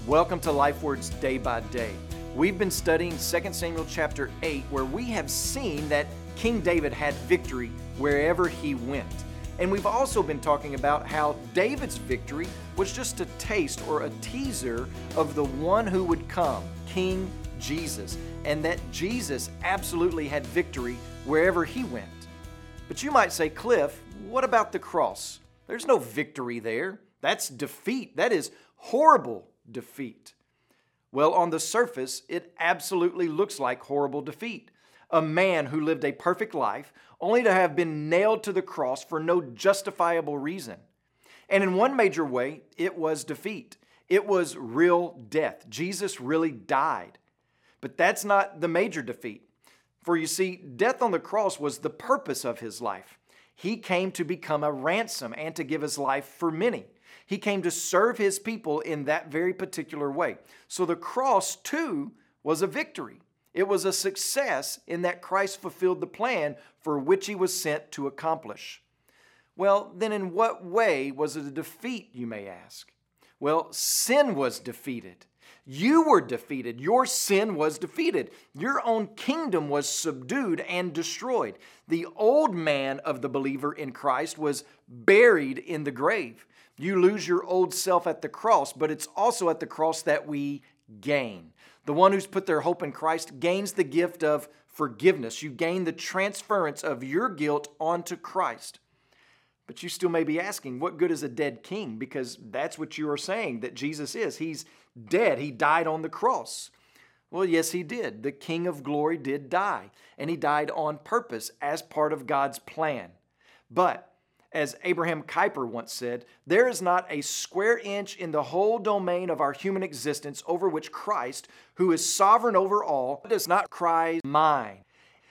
Welcome to Life Words Day by Day. We've been studying 2 Samuel chapter 8, where we have seen that King David had victory wherever he went. And we've also been talking about how David's victory was just a taste or a teaser of the one who would come, King Jesus, and that Jesus absolutely had victory wherever he went. But you might say, Cliff, what about the cross? There's no victory there. That's defeat. That is horrible defeat. Well, on the surface, it absolutely looks like horrible defeat. A man who lived a perfect life only to have been nailed to the cross for no justifiable reason. And in one major way, it was defeat. It was real death. Jesus really died. But that's not the major defeat. For you see, death on the cross was the purpose of his life. He came to become a ransom and to give his life for many. He came to serve his people in that very particular way. So the cross, too, was a victory. It was a success in that Christ fulfilled the plan for which he was sent to accomplish. Well, then in what way was it a defeat, you may ask? Well, sin was defeated. You were defeated. Your sin was defeated. Your own kingdom was subdued and destroyed. The old man of the believer in Christ was buried in the grave. You lose your old self at the cross, but it's also at the cross that we gain. The one who's put their hope in Christ gains the gift of forgiveness. You gain the transference of your guilt onto Christ. But you still may be asking, what good is a dead king? Because that's what you are saying that Jesus is. He's dead. He died on the cross. Well, yes, he did. The King of glory did die, and he died on purpose as part of God's plan. But as Abraham Kuyper once said, there is not a square inch in the whole domain of our human existence over which Christ, who is sovereign over all, does not cry mine,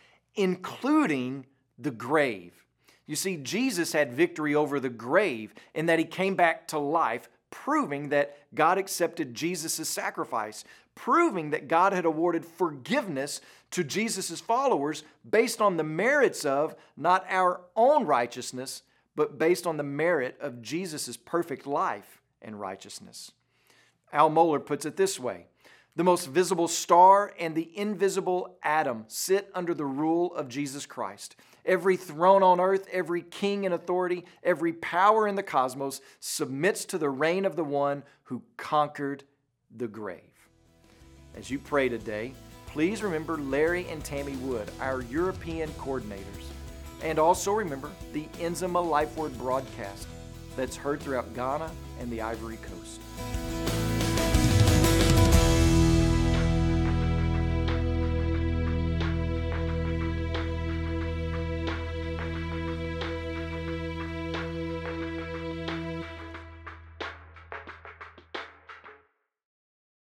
including the grave. You see, Jesus had victory over the grave in that he came back to life, proving that God accepted Jesus' sacrifice, proving that God had awarded forgiveness to Jesus' followers based on the merits of not our own righteousness, but based on the merit of Jesus' perfect life and righteousness. Al Mohler puts it this way: the most visible star and the invisible atom sit under the rule of Jesus Christ. Every throne on earth, every king in authority, every power in the cosmos submits to the reign of the one who conquered the grave. As you pray today, please remember Larry and Tammy Wood, our European coordinators. And also remember the Enzima Life Word broadcast that's heard throughout Ghana and the Ivory Coast.